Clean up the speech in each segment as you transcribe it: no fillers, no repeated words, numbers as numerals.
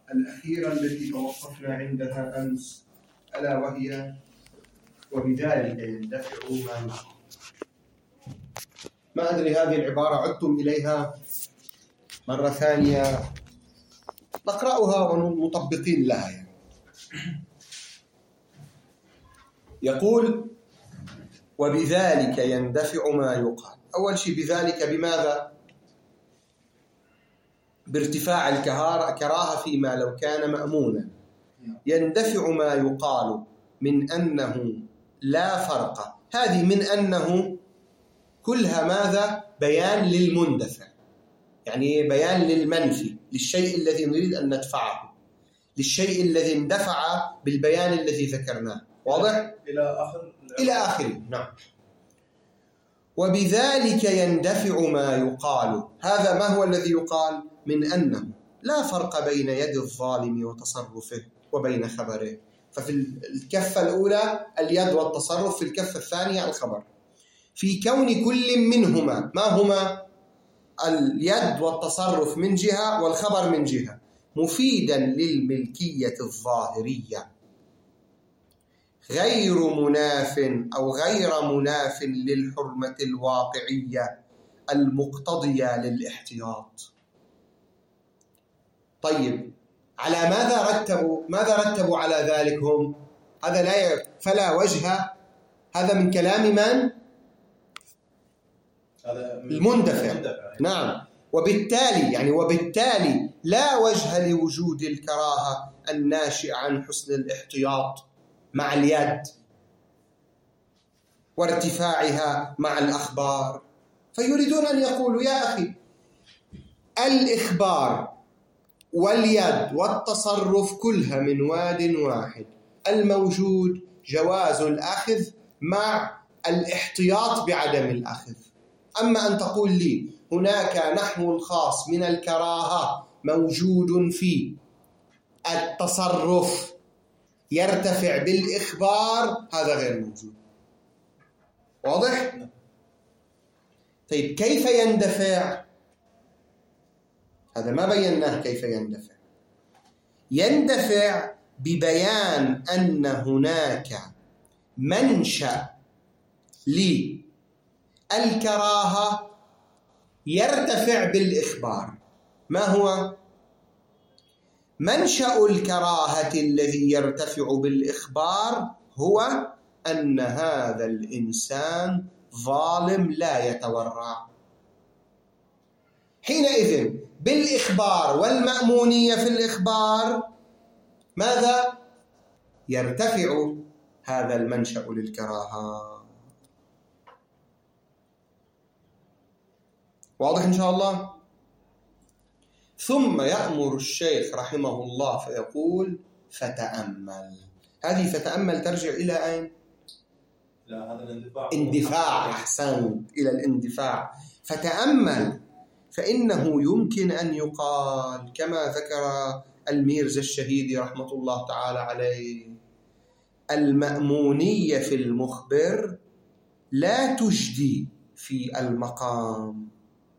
الأخيرة التي توقفنا عندها أمس، ألا وهي وبذلك يندفع ما يقال. ما أدري هذه العبارة عدتم إليها مرة ثانية، نقرأها ونطبقين لها يعني. يقول وبذلك يندفع ما يقال. أول شيء بذلك بماذا؟ بارتفاع الكراهة فيما لو كان مأمونا. يندفع ما يقال من أنه لا فرق. هذه من أنه كلها ماذا؟ بيان للمندفع، يعني بيان للمنفي، للشيء الذي نريد أن ندفعه، للشيء الذي اندفع بالبيان الذي ذكرناه. واضح؟ إلى آخره. نعم. وبذلك يندفع ما يقال. هذا ما هو الذي يقال؟ من أنه لا فرق بين يد الظالم وتصرفه وبين خبره. ففي الكفة الأولى اليد والتصرف، في الكفة الثانية الخبر. في كون كل منهما، ما هما؟ اليد والتصرف من جهة والخبر من جهة، مفيدا للملكية الظاهرية غير مناف أو غير مناف للحرمة الواقعية المقتضية للاحتياط. طيب، على ماذا رتبوا على ذلك هم؟ هذا لا فلا وجه. هذا من كلام من؟ المندفع. نعم. وبالتالي لا وجه لوجود الكراهة الناشئة عن حسن الاحتياط مع اليد وارتفاعها مع الأخبار. فيريدون أن يقولوا يا أخي الإخبار واليد والتصرف كلها من واد واحد، الموجود جواز الأخذ مع الاحتياط بعدم الأخذ. أما أن تقول لي هناك نحو خاص من الكراهة موجود في التصرف يرتفع بالإخبار، هذا غير موجود. واضح؟ طيب كيف يندفع؟ هذا ما بيناه كيف يندفع. يندفع ببيان أن هناك منشأ للكراهة يرتفع بالإخبار. ما هو منشأ الكراهة الذي يرتفع بالإخبار؟ هو أن هذا الإنسان ظالم لا يتورع. حينئذ بالإخبار والمأمونية في الإخبار ماذا؟ يرتفع هذا المنشأ للكراهة. واضح إن شاء الله؟ ثم يأمر الشيخ رحمه الله فيقول فتأمل. هذه فتأمل ترجع إلى أين؟ إلى هذا الاندفاع. اندفاع. أحسن، إلى الاندفاع. فتأمل، فإنه يمكن أن يقال كما ذكر الميرزا الشهيدي رحمة الله تعالى عليه: المأمونية في المخبر لا تجدي في المقام.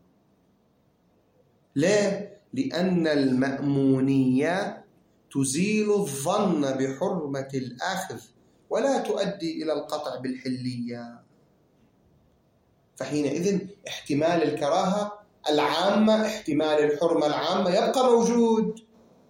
لا، لأن المأمونية تزيل الظن بحرمة الأخذ ولا تؤدي إلى القطع بالحلية. فحينئذ احتمال الكراهة العامة، احتمال الحرمة العامة يبقى موجود.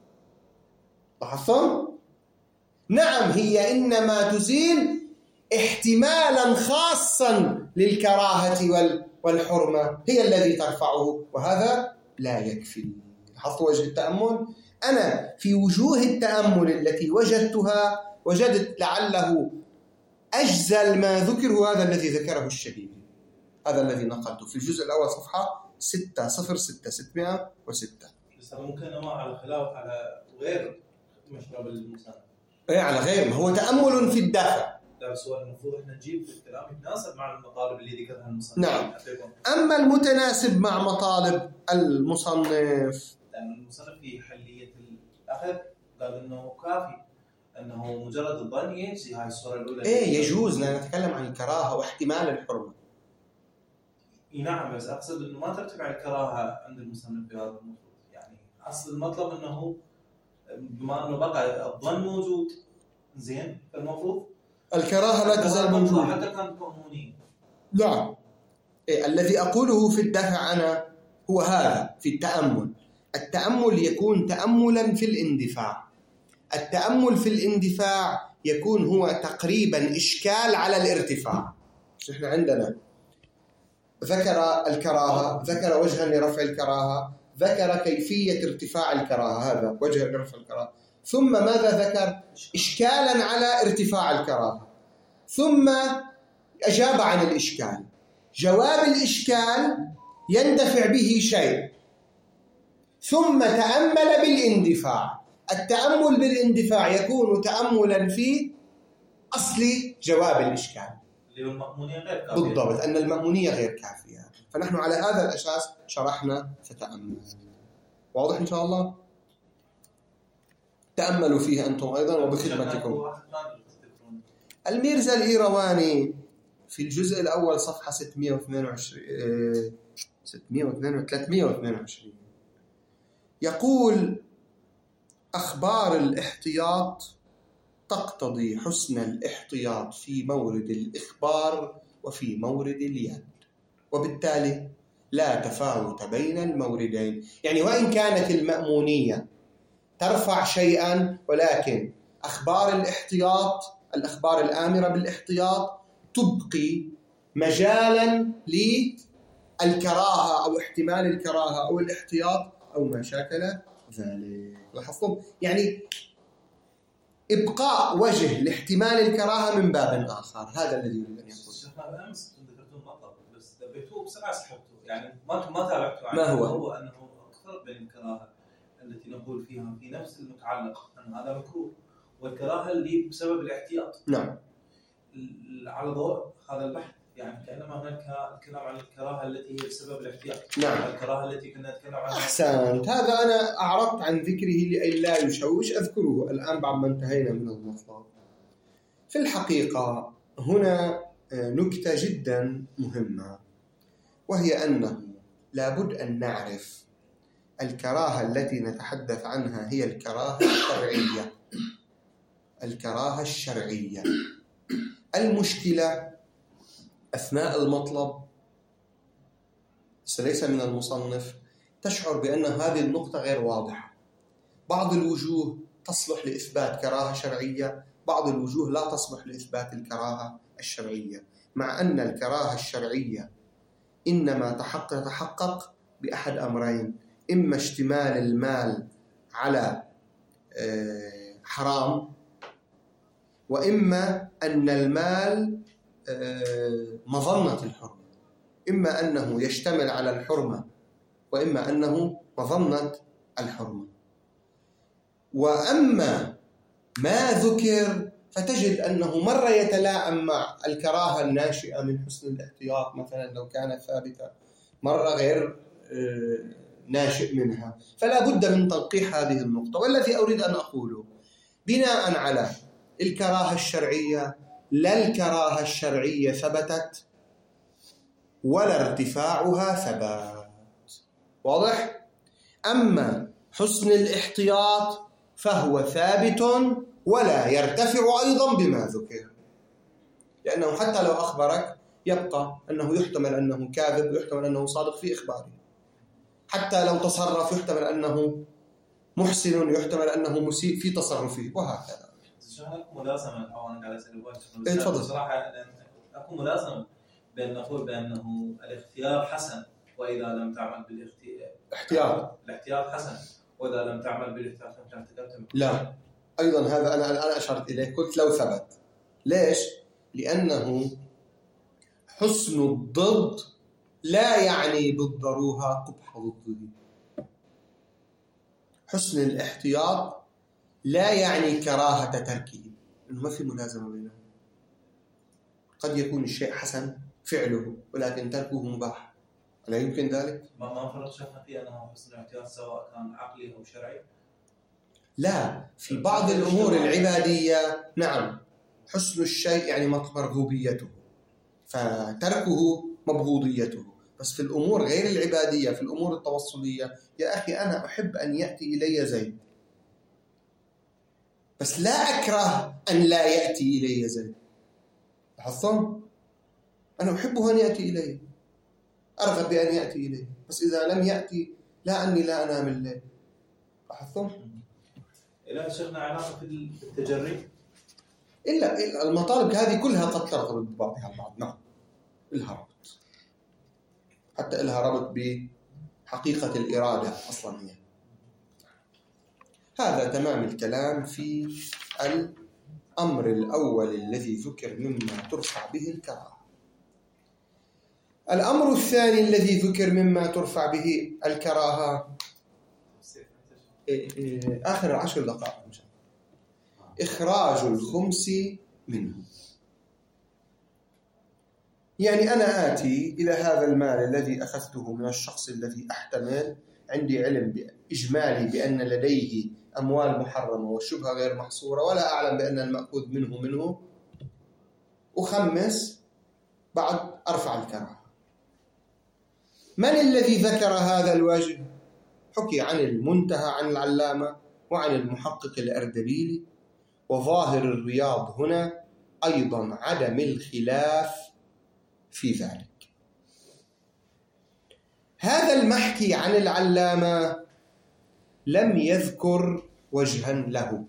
لاحظتم؟ نعم، هي إنما تزيل احتمالا خاصا للكراهة والحرمة هي الذي ترفعه، وهذا لا يكفي. لاحظت وجه التأمل؟ أنا في وجوه التأمل التي وجدتها وجدت لعله أجزل ما ذكره هذا الذي ذكره الشهيدي، هذا الذي نقلته في الجزء الأول صفحة 606. بس ممكن نوع على خلاف على غير مشرب المصنف. إيه، على غير، ما هو تأمل في الدافع. لا، بس هو المفروض إحنا نجيب الكلام يتناسب مع المطالب اللي ذكرها المصنف. نعم. أما المتناسب مع مطالب المصنف، لأن المصنف في حلية الأخذ قال إنه كافي، أنه مجرد الظن يجزي. هاي الصورة الأولى. إيه، يجوز، لا نتكلم عن الكراهة واحتمال الحرمة. نعم، بس أقصد إنه ما ترتفع الكراهة عند المصنف بهذا المفروض. يعني أصل المطلب إنه بما انه بقى الظن موجود زين، فالمفروض الكراهة لا تزال موجودة حتى كانت مأمونية. نعم. الذي أقوله في الدفع أنا هو هذا في التأمل. التأمل يكون تأملا في الاندفاع. التأمل في الاندفاع يكون هو تقريبا إشكال على الارتفاع. نحن عندنا ذكر الكراهة، ذكر وجها لرفع الكراهة، ذكر كيفية ارتفاع الكراهة، هذا وجه لرفع الكراهة، ثم ماذا ذكر؟ إشكالا على ارتفاع الكراهة، ثم أجاب عن الإشكال. جواب الإشكال يندفع به شيء، ثم تأمل بالاندفاع. التأمل بالاندفاع يكون تأملا في أصل جواب الإشكال. المأمونية غير كافية. بالضبط، أن المأمونية غير كافية. فنحن على هذا الأساس شرحنا فتأمل. واضح إن شاء الله؟ تأملوا فيه أنتم أيضا وبخدمتكم. الميرزا الإيرواني في الجزء الأول صفحة 322 يقول: أخبار الاحتياط تقتضي حسن الاحتياط في مورد الإخبار وفي مورد اليد، وبالتالي لا تفاوت بين الموردين. يعني وإن كانت المأمونية ترفع شيئا، ولكن أخبار الاحتياط، الأخبار الآمرة بالاحتياط، تبقي مجالا للكراهة أو احتمال الكراهة أو الاحتياط أو ما شاكل ذلك. لاحظتم؟ يعني إبقاء وجه لاحتمال الكراهة من باب آخر. هذا الذي يريد أن يقول. أمس ذكرتم مطلب بس دبيتوه بسرعة سحبته، يعني ما تابعته. ما هو؟ هو أنه أكثر بين الكراهة التي نقول فيها في نفس المتعلق أن هذا مكروه، والكراهة اللي بسبب الاحتياط. نعم. على ضوء هذا البحث، يعني كأنما هناك الكلام عن الكراهة التي هي بسبب الاحتياط. نعم. الكراهة التي كنا نتكلم عنها. أحسنت. هذا أنا أعرضت عن ذكره لأي لا يشوش، أذكره الآن بعد ما انتهينا من المطلب. في الحقيقة هنا نكتة جدا مهمة، وهي أنه لابد أن نعرف الكراهة التي نتحدث عنها هي الكراهة الشرعية. الكراهة الشرعية. المشكلة أثناء المطلب ليس من المصنف تشعر بأن هذه النقطة غير واضحة. بعض الوجوه تصلح لإثبات كراهة شرعية، بعض الوجوه لا تصلح لإثبات الكراهة الشرعية، مع أن الكراهة الشرعية إنما تتحقق بأحد أمرين: إما اشتمال المال على حرام، وإما أن المال مظنة الحرمة. إما أنه يشتمل على الحرمة، وإما أنه مظنة الحرمة. وأما ما ذكر فتجد أنه مرة يتلائم مع الكراهة الناشئة من حسن الاحتياط مثلا لو كانت ثابتة، مرة غير ناشئ منها. فلا بد من تلقيح هذه النقطة. والذي أريد أن أقوله بناء على الكراهة الشرعية، لا الكراهة الشرعية ثبتت ولا ارتفاعها ثبات. واضح؟ أما حسن الاحتياط فهو ثابت ولا يرتفع أيضا بما ذكر، لأنه حتى لو أخبرك يبقى أنه يحتمل أنه كاذب ويحتمل أنه صادق في إخباره. حتى لو تصرف يحتمل أنه محسن، يحتمل أنه مسيء في تصرفه، وهكذا. أكو ملازمة أو أنا قاعد أسأل تفضل. بصراحة أكو ملازمة بأن نقول بأنه الاختيار حسن وإذا لم تعمل الاحتياط حسن وإذا لم تعمل بالاحتياط فأنت ارتكبت. لا، أيضا هذا أنا أشرت إليه، قلت لو ثبت. ليش؟ لأنه حسن الضد لا يعني بالضرورة قبح ضده. حسن الاحتياط لا يعني كراهة تركه، إنه ما في ملازمة بينهم. قد يكون الشيء حسن فعله ولكن تركه مباح، لا يمكن ذلك. ما فرض شيخنا في أنه حسن الاحتياط سواء كان عقلي أو شرعي؟ لا، في بعض الأمور العبادية نعم حسن الشيء يعني مرغوبيته، فتركه مبغوضيته. بس في الأمور غير العبادية، في الأمور التوصلية، يا أخي أنا أحب أن يأتي إلي زيد، بس لا أكره أن لا يأتي إلي زيد. لاحظتم؟ أنا أحبه أن يأتي إلي، أرغب بأن يأتي إلي، بس إذا لم يأتي لا أني لا أنام الليل. لاحظتم؟ إلى شيخنا علاقة في التجري؟ إلا المطالب هذه كلها قد ترتبط ببعضها البعض. نعم، إلها ربط، حتى إلها ربط بحقيقة الإرادة أصلا هي. هذا تمام الكلام في الأمر الأول الذي ذكر مما ترفع به الكراهة. الأمر الثاني الذي ذكر مما ترفع به الكراهة آخر 10 دقائق إن شاء الله، إخراج الخمس منه. يعني أنا آتي إلى هذا المال الذي أخذته من الشخص الذي أحتمل عندي علم إجمالي بأن لديه أموال محرمة وشبهة غير محصورة، ولا أعلم بأن المأخوذ منه أخمس بعد أرفع الكراهة. من الذي ذكر هذا الوجه؟ حكي عن المنتهى عن العلامة وعن المحقق الأردبيلي، وظاهر الرياض هنا أيضا عدم الخلاف في ذلك. هذا المحكي عن العلامة لم يذكر وجها له،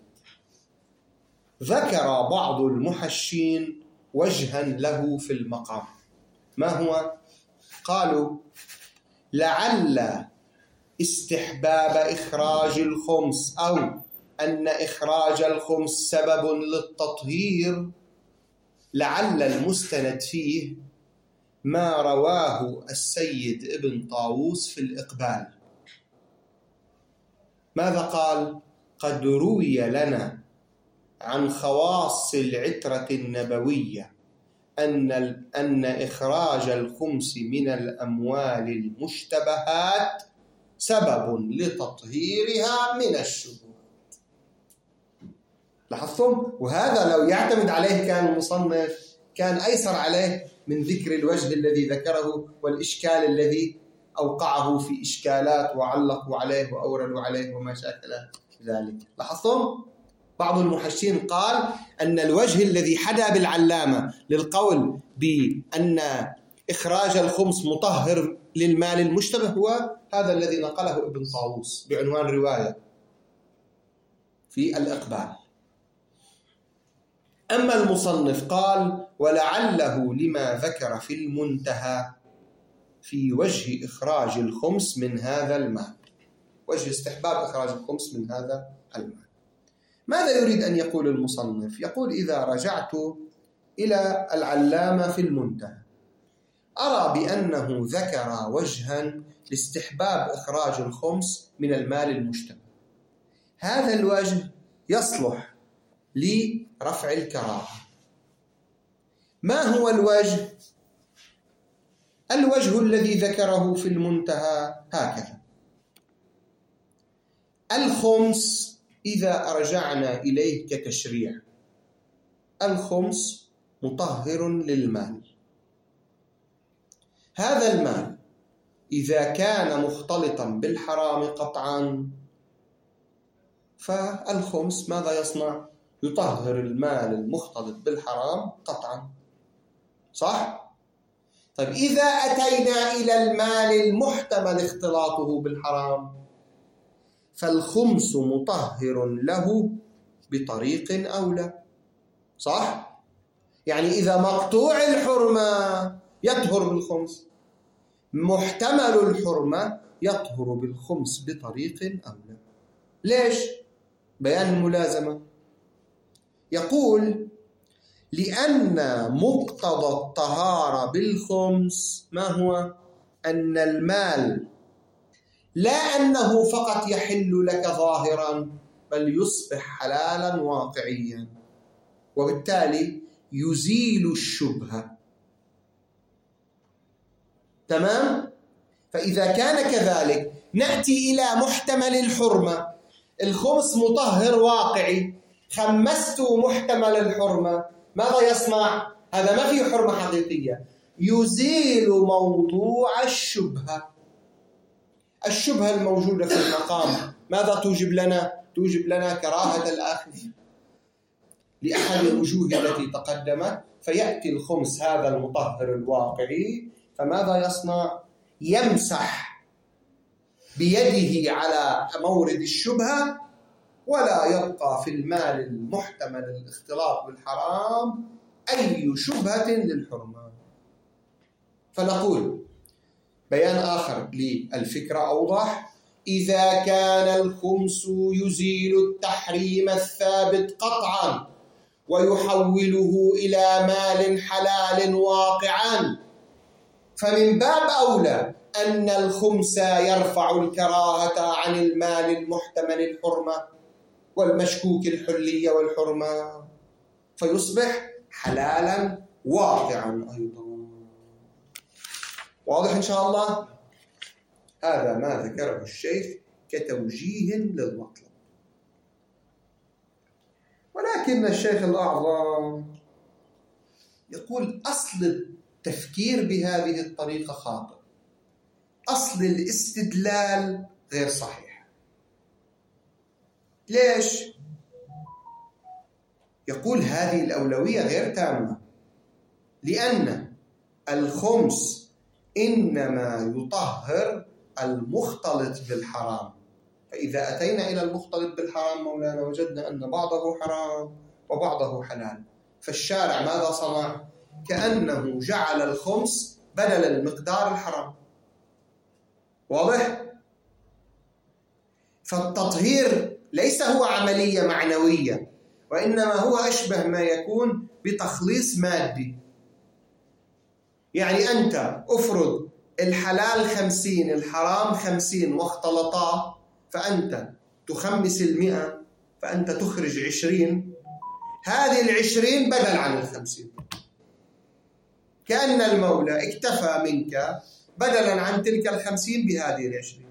ذكر بعض المحشين وجها له في المقام. ما هو؟ قالوا لعل استحباب إخراج الخمس أو أن إخراج الخمس سبب للتطهير، لعل المستند فيه ما رواه السيد ابن طاووس في الإقبال. ماذا قال؟ قد روي لنا عن خواص العترة النبوية أن إخراج الخمس من الأموال المشتبهات سبب لتطهيرها من الشبهات. لاحظتم؟ وهذا لو يعتمد عليه كان المصنف كان أيسر عليه من ذكر الوجه الذي ذكره والإشكال الذي أوقعه في إشكالات وعلقوا عليه وأوردوا عليه وما شاكل ذلك. لاحظتم؟ بعض المحشين قال أن الوجه الذي حدا بالعلامة للقول بأن إخراج الخمس مطهر للمال المشتبه هو هذا الذي نقله ابن طاووس بعنوان رواية في الإقبال. أما المصنف قال ولعله لما ذكر في المنتهى في وجه إخراج الخمس من هذا المال، وجه استحباب إخراج الخمس من هذا المال. ماذا يريد أن يقول المصنف؟ يقول إذا رجعت إلى العلامة في المنتهى أرى بأنه ذكر وجها لاستحباب إخراج الخمس من المال المشتبه، هذا الوجه يصلح لرفع الكراهة. ما هو الوجه؟ الوجه الذي ذكره في المنتهى هكذا: الخمس إذا أرجعنا إليه كتشريع، الخمس مطهر للمال. هذا المال إذا كان مختلطا بالحرام قطعا فالخمس ماذا يصنع؟ يطهر المال المختلط بالحرام قطعا، صح؟ طيب إذا أتينا إلى المال المحتمل اختلاطه بالحرام فالخمس مطهر له بطريق أولى، صح؟ يعني إذا مقطوع الحرمة يطهر بالخمس، محتمل الحرمة يطهر بالخمس بطريق أولى. ليش؟ بيان الملازمة. يقول لأن مقتضى الطهارة بالخمس ما هو؟ أن المال لا أنه فقط يحل لك ظاهرا بل يصبح حلالا واقعيا، وبالتالي يزيل الشبهة. تمام؟ فإذا كان كذلك نأتي إلى محتمل الحرمة، الخمس مطهر واقعي، خمست محتمل الحرمة، ماذا يصنع؟ هذا ما فيه حرمة حقيقية، يزيل موضوع الشبهة. الشبهة الموجودة في المقام ماذا توجب لنا؟ توجب لنا كراهة الأخذ، لأحد الوجوه التي تقدمت، فيأتي الخمس هذا المطهر الواقعي، فماذا يصنع؟ يمسح بيده على مورد الشبهة، ولا يبقى في المال المحتمل الاختلاط بالحرام أي شبهة للحرمة. فنقول بيان آخر للفكرة أوضح: إذا كان الخمس يزيل التحريم الثابت قطعا ويحوله إلى مال حلال واقعا، فمن باب أولى أن الخمس يرفع الكراهة عن المال المحتمل الحرمة والمشكوك الحلية والحرمة، فيصبح حلالا واقعا أيضا. واضح إن شاء الله؟ هذا ما ذكره الشيخ كتوجيه للمطلب. ولكن الشيخ الأعظم يقول أصل التفكير بهذه الطريقة خاطئ، أصل الاستدلال غير صحيح. ليش؟ يقول هذه الأولوية غير تامة، لأن الخمس إنما يطهر المختلط بالحرام، فإذا أتينا إلى المختلط بالحرام مولانا وجدنا أن بعضه حرام وبعضه حلال، فالشارع ماذا صنع؟ كأنه جعل الخمس بدل المقدار الحرام. واضح؟ فالتطهير ليس هو عملية معنوية، وإنما هو أشبه ما يكون بتخليص مادي. يعني أنت أفرض الحلال 50 الحرام 50 واختلطا، فأنت تخمس 100، فأنت تخرج 20، هذه 20 بدل عن 50. كأن المولى اكتفى منك بدلا عن تلك 50 بهذه 20.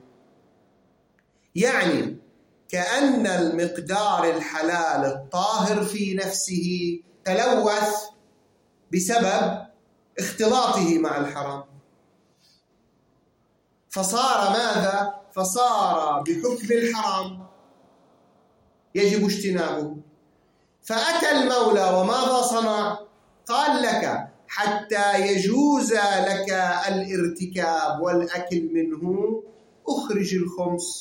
يعني كأن المقدار الحلال الطاهر في نفسه تلوث بسبب اختلاطه مع الحرام، فصار ماذا؟ فصار بحكم الحرام يجب اجتنابه. فأتى المولى وماذا صنع؟ قال لك حتى يجوز لك الارتكاب والأكل منه أخرج الخمس.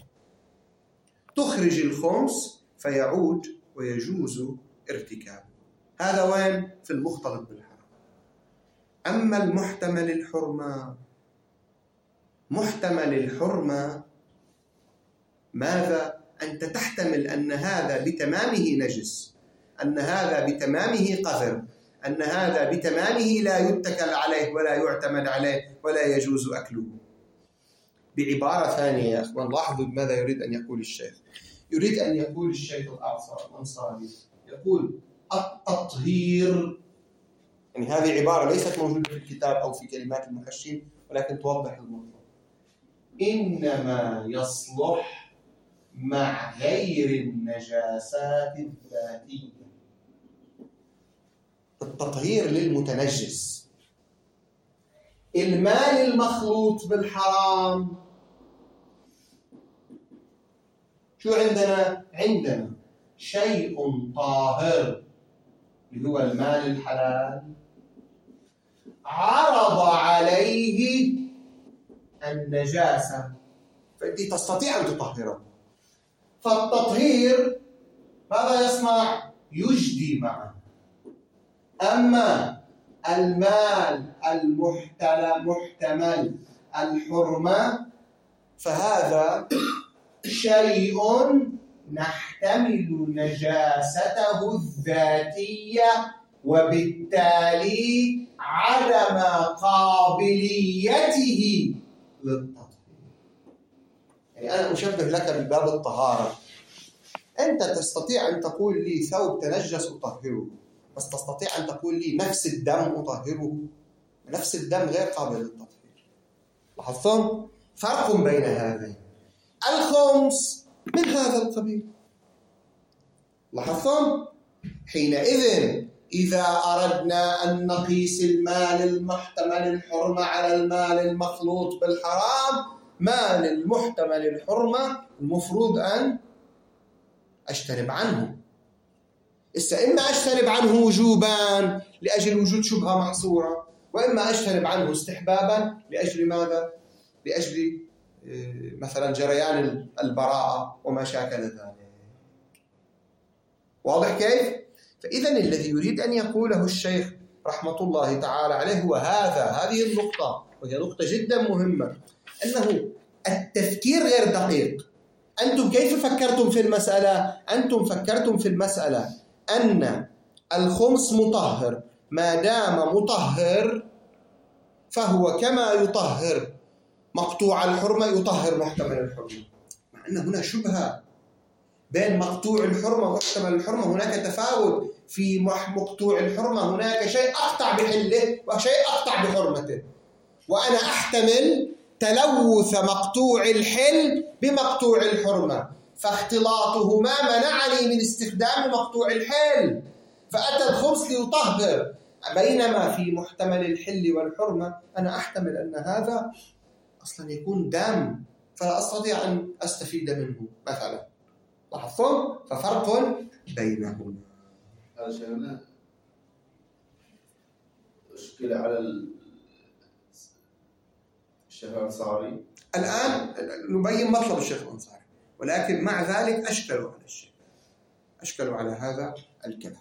تخرج الخمس فيعود ويجوز ارتكابه. هذا وين؟ في المختلط بالحرام. أما المحتمل الحرمة، محتمل الحرمة ماذا؟ أنت تحتمل أن هذا بتمامه نجس، أن هذا بتمامه قذر، أن هذا بتمامه لا يتكل عليه ولا يعتمد عليه ولا يجوز أكله. بعبارة ثانية يا أخوان، لاحظوا ماذا يريد أن يقول الشيخ. يريد أن يقول الشيخ الأنصاري، يقول التطهير، يعني هذه عبارة ليست موجودة في الكتاب أو في كلمات المحشين، ولكن توضح المطلب. إنما يصلح مع غير النجاسات الذاتية. التطهير للمتنجس. المال المخلوط بالحرام شو عندنا؟ عندنا شيء طاهر اللي هو المال الحلال، عرض عليه النجاسة، فأنت تستطيع أن تطهره. فالتطهير ماذا يصنع؟ يجدي معه. أما المال المحتمل الحرمة فهذا شيء نحتمل نجاسته الذاتية، وبالتالي عدم قابليته للتطهير. يعني أنا أشبه لك بباب الطهارة. أنت تستطيع أن تقول لي ثوب تنجس أطهره، بس تستطيع أن تقول لي نفس الدم أطهره؟ نفس الدم غير قابل للتطهير. لاحظتم؟ فرق بين هذين. الخمس من هذا القبيل. لاحظتم؟ حينئذ إذا أردنا أن نقيس المال المحتمل الحرمة على المال المخلوط بالحرام، مال المحتمل الحرمة المفروض أن أجتنب عنه. إما أجتنب عنه وجوبا لأجل وجود شبهة محصورة، وإما أجتنب عنه استحبابا لأجل ماذا؟ لأجل مثلا جريان البراءة وما شاكل ذلك. واضح كيف؟ فإذا الذي يريد أن يقوله الشيخ رحمة الله تعالى عليه هو هذه النقطة، وهي نقطة جدا مهمة، أنه التفكير غير دقيق. أنتم كيف فكرتم في المسألة؟ أنتم فكرتم في المسألة أن الخمس مطهر، ما دام مطهر فهو كما يطهر مقطوع الحرمة يطهر محتمل الحرمة، مع أن هنا شبهة بين مقطوع الحرمة ومحتمل الحرمة. هناك تفاوت في مقطوع الحرمة، هناك شيء أقطع بحله وشيء أقطع بحرمته، وأنا أحتمل تلوث مقطوع الحل بمقطوع الحرمة، فاختلاطهما منعني من استخدام مقطوع الحل، فأتى الخمس ليطهر. بينما في محتمل الحل والحرمة أنا أحتمل أن هذا أصلا يكون دم فلا أستطيع أن أستفيد منه مثلا. لاحظتم؟ ففرق بينهما. هذا شيخنا أشكل على الشيخ الأنصاري. الآن نبين مطلب الشيخ الأنصاري، ولكن مع ذلك أشكلوا على الشيء، أشكلوا على هذا الكلام.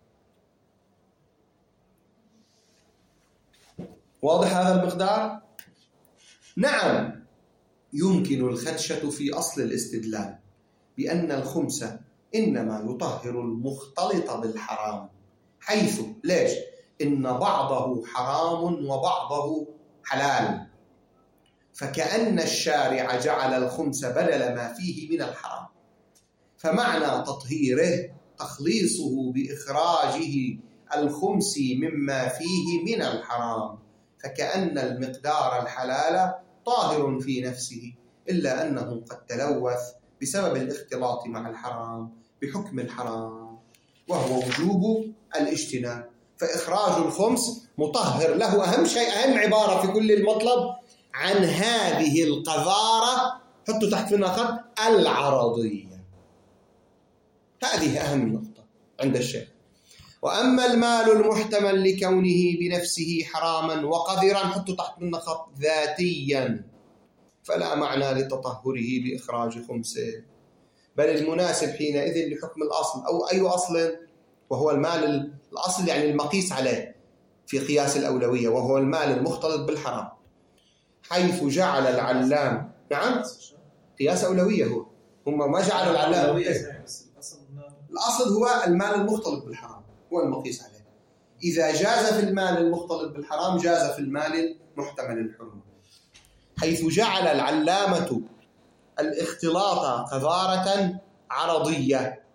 واضح هذا المقدار؟ نعم، يمكن الخدشة في أصل الاستدلال بأن الخمس إنما يطهر المختلط بالحرام، حيث ليش؟ إن بعضه حرام وبعضه حلال، فكأن الشارع جعل الخمس بدل ما فيه من الحرام، فمعنى تطهيره تخليصه بإخراجه الخمس مما فيه من الحرام، فكأن المقدار الحلال طاهر في نفسه، إلا أنه قد تلوث بسبب الاختلاط مع الحرام بحكم الحرام، وهو وجوب الاجتناب. فإخراج الخمس مطهر له. أهم شيء، أهم عبارة في كل المطلب عن هذه القذارة، حطوا تحت منها خط، العرضية. هذه أهم نقطة عند الشيخ. وأما المال المحتمل لكونه بنفسه حراما وقذرا، حطوا تحت منها خط، ذاتيا، فلا معنى لتطهره بإخراج خمسه، بل المناسب حينئذ لحكم الأصل، أو أي أصل، وهو المال الأصل يعني المقيس عليه في قياس الأولوية، وهو المال المختلط بالحرام، حيث جعل العلام، نعم قياس أولوية، هم ما جعلوا العلام، الأصل هو المال المختلط بالحرام، هو المقيس عليه. إذا جاز في المال المختلط بالحرام جاز في المال محتمل الحرمة، حيث جعل العلامة الاختلاط قذارة عرضية،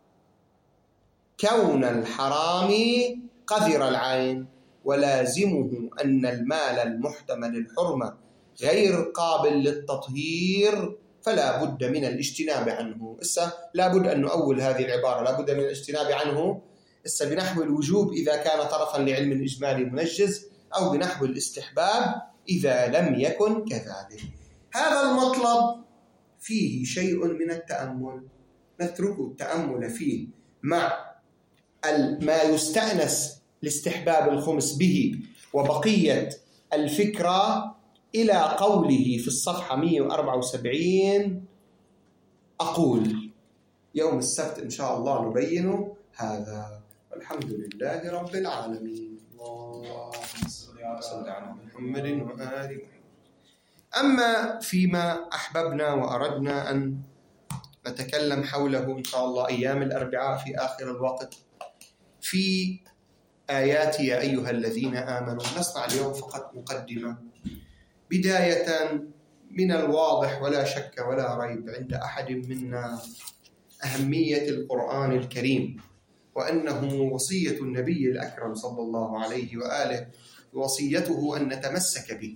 كون الحرام قذر العين، ولازمه أن المال المحتمل الحرمة غير قابل للتطهير، فلا بد من الاجتناب عنه. لا بد أن نؤول هذه العبارة، لا بد من الاجتناب عنه بنحو الوجوب إذا كان طرفا لعلم الإجمالي المنجز، أو بنحو الاستحباب إذا لم يكن كذلك. هذا المطلب فيه شيء من التأمل، نترك التأمل فيه مع ما يستأنس لاستحباب الخمس به وبقية الفكرة إلى قوله في الصفحة 174: أقول يوم السبت إن شاء الله نبين هذا، والحمد لله رب العالمين. اللهم صل على محمد وآل محمد. أما فيما أحببنا وأردنا أن نتكلم حوله إن شاء الله أيام الأربعاء في آخر الوقت، في آيات يا أيها الذين آمنوا، نصنع اليوم فقط مقدمة. بداية، من الواضح ولا شك ولا ريب عند أحد منا أهمية القرآن الكريم، وأنه وصية النبي الأكرم صلى الله عليه وآله، وصيته أن نتمسك به،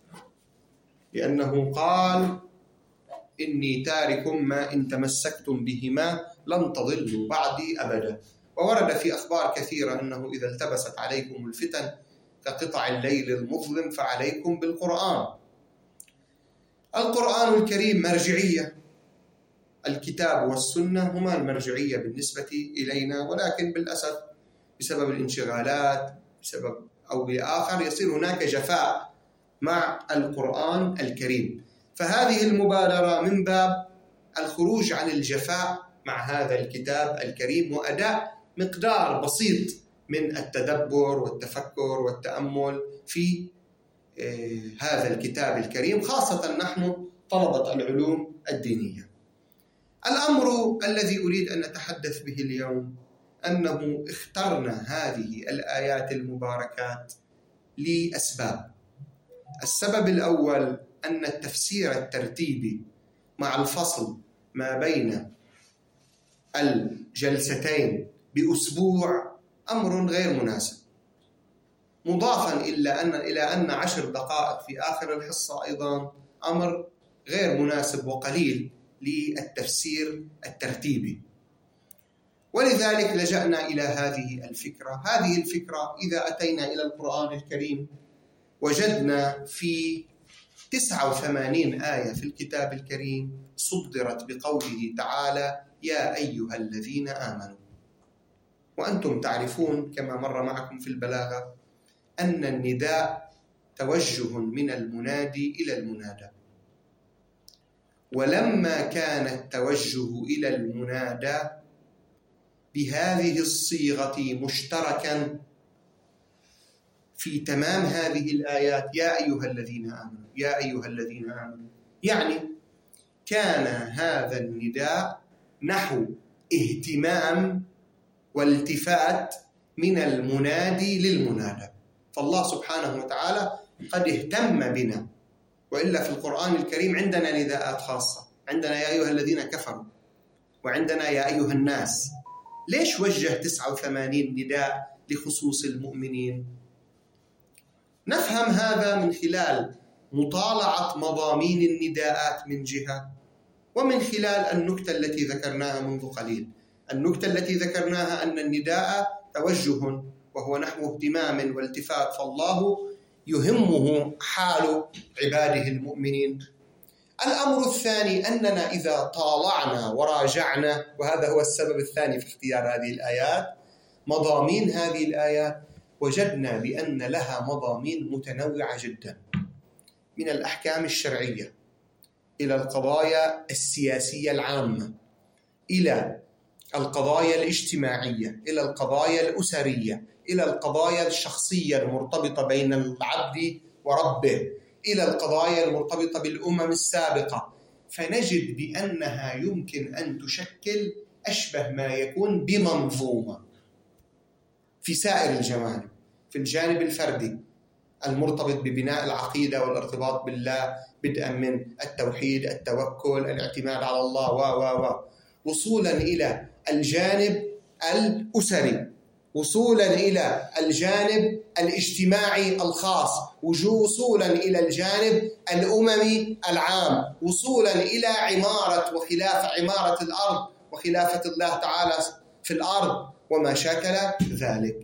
لأنه قال: إني تارك ما إن تمسكتم بهما لن تضلوا بعدي أبدا. وورد في أخبار كثيرة أنه إذا التبست عليكم الفتن كقطع الليل المظلم فعليكم بالقرآن. القرآن الكريم مرجعية، الكتاب والسنة هما المرجعية بالنسبة إلينا، ولكن بالأسف بسبب الانشغالات بسبب أو بآخر يصير هناك جفاء مع القرآن الكريم. فهذه المبادرة من باب الخروج عن الجفاء مع هذا الكتاب الكريم وأداء مقدار بسيط من التدبر والتفكر والتأمل في هذا الكتاب الكريم، خاصة نحن طلبة العلوم الدينية. الأمر الذي أريد أن نتحدث به اليوم أنه اخترنا هذه الآيات المباركات لأسباب. السبب الأول أن التفسير الترتيبي مع الفصل ما بين الجلستين بأسبوع أمر غير مناسب، مضافا إلى أن 10 دقائق في آخر الحصة أيضا أمر غير مناسب وقليل للتفسير الترتيبي. ولذلك لجأنا إلى هذه الفكرة. هذه الفكرة إذا أتينا إلى القرآن الكريم وجدنا في 89 آية في الكتاب الكريم صدرت بقوله تعالى: يا أيها الذين آمنوا. وأنتم تعرفون كما مر معكم في البلاغة أن النداء توجه من المنادي إلى المنادى، ولما كان التوجه إلى المنادى بهذه الصيغة مشتركا في تمام هذه الآيات: يا أيها الذين آمنوا، يا أيها الذين آمنوا، يعني كان هذا النداء نحو اهتمام والتفات من المنادي للمنادى. فالله سبحانه وتعالى قد اهتم بنا، وإلا في القرآن الكريم عندنا نداءات خاصة، عندنا يا أيها الذين كفروا، وعندنا يا أيها الناس. ليش وجه 89 نداء لخصوص المؤمنين؟ نفهم هذا من خلال مطالعة مضامين النداءات من جهة، ومن خلال النكتة التي ذكرناها منذ قليل. النكتة التي ذكرناها أن النداء توجه وهو نحو اهتمام والتفات، فالله يهمه حال عباده المؤمنين. الأمر الثاني أننا إذا طالعنا وراجعنا، وهذا هو السبب الثاني في اختيار هذه الآيات، مضامين هذه الآيات، وجدنا بأن لها مضامين متنوعة جدا، من الأحكام الشرعية إلى القضايا السياسية العامة، إلى القضايا الاجتماعية، إلى القضايا الأسرية، إلى القضايا الشخصية المرتبطة بين العبد وربه، إلى القضايا المرتبطة بالأمم السابقة. فنجد بأنها يمكن أن تشكل أشبه ما يكون بمنظومة في سائر الجوانب، في الجانب الفردي المرتبط ببناء العقيدة والارتباط بالله، بدءا من التوحيد، التوكل، الاعتماد على الله وصولا إلى الجانب الأسري، وصولا إلى الجانب الاجتماعي الخاص، وصولا إلى الجانب الأممي العام، وصولا إلى عمارة عمارة الأرض وخلافة الله تعالى في الأرض وما شاكل ذلك.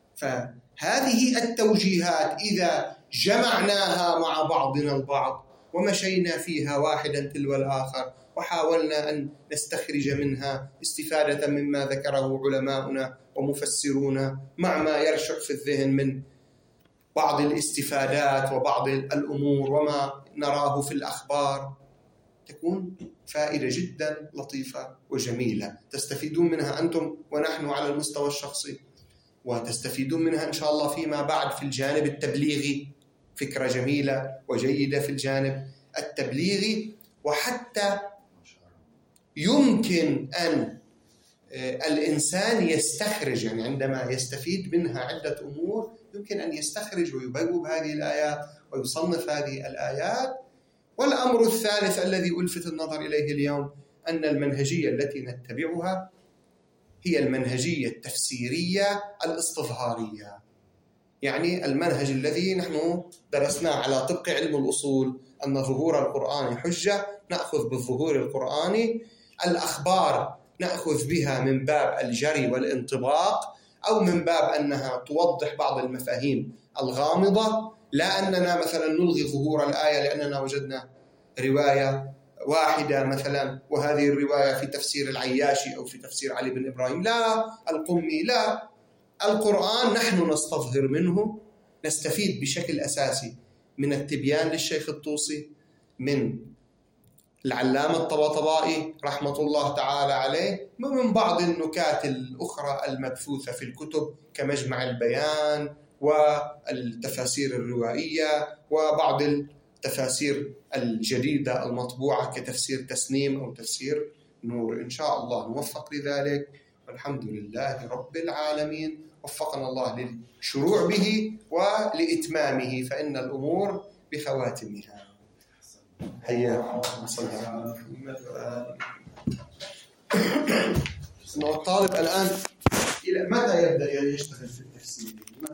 فهذه التوجيهات إذا جمعناها مع بعضنا البعض ومشينا فيها واحدا تلو الآخر، وحاولنا أن نستخرج منها استفادة مما ذكره علماؤنا ومفسرونا، مع ما يرشح في الذهن من بعض الاستفادات وبعض الأمور وما نراه في الأخبار، تكون فائدة جدا لطيفة وجميلة تستفيدون منها أنتم ونحن على المستوى الشخصي، وتستفيدون منها إن شاء الله فيما بعد في الجانب التبليغي. فكرة جميلة وجيدة في الجانب التبليغي. وحتى يمكن أن الإنسان يستخرج، يعني عندما يستفيد منها عدة أمور يمكن أن يستخرج ويبوب هذه الآيات ويصنف هذه الآيات. والأمر الثالث الذي ألفت النظر إليه اليوم أن المنهجية التي نتبعها هي المنهجية التفسيرية الاستظهارية، يعني المنهج الذي نحن درسناه على طبق علم الأصول، أن ظهور القرآن حجة، نأخذ بالظهور القرآني. الأخبار نأخذ بها من باب الجري والانطباق، أو من باب أنها توضح بعض المفاهيم الغامضة، لا أننا مثلا نلغي ظهور الآية لأننا وجدنا رواية واحدة مثلا وهذه الرواية في تفسير العياشي أو في تفسير علي بن إبراهيم، لا القمي، لا، القرآن نحن نستظهر منه، نستفيد بشكل أساسي من التبيان للشيخ الطوسي، من العلامة الطباطبائي رحمة الله تعالى عليه، ومن بعض النكات الأخرى المبثوثة في الكتب كمجمع البيان والتفاسير الروائية وبعض التفاسير الجديدة المطبوعة كتفسير تسنيم أو تفسير نور. إن شاء الله نوفق لذلك، والحمد لله رب العالمين، وفقنا الله للشروع به ولإتمامه، فإن الأمور بخواتمها. حياكم صلى الله عليه وسلم. الطالب الآن إلى متى يبدأ يشتغل في التفسير؟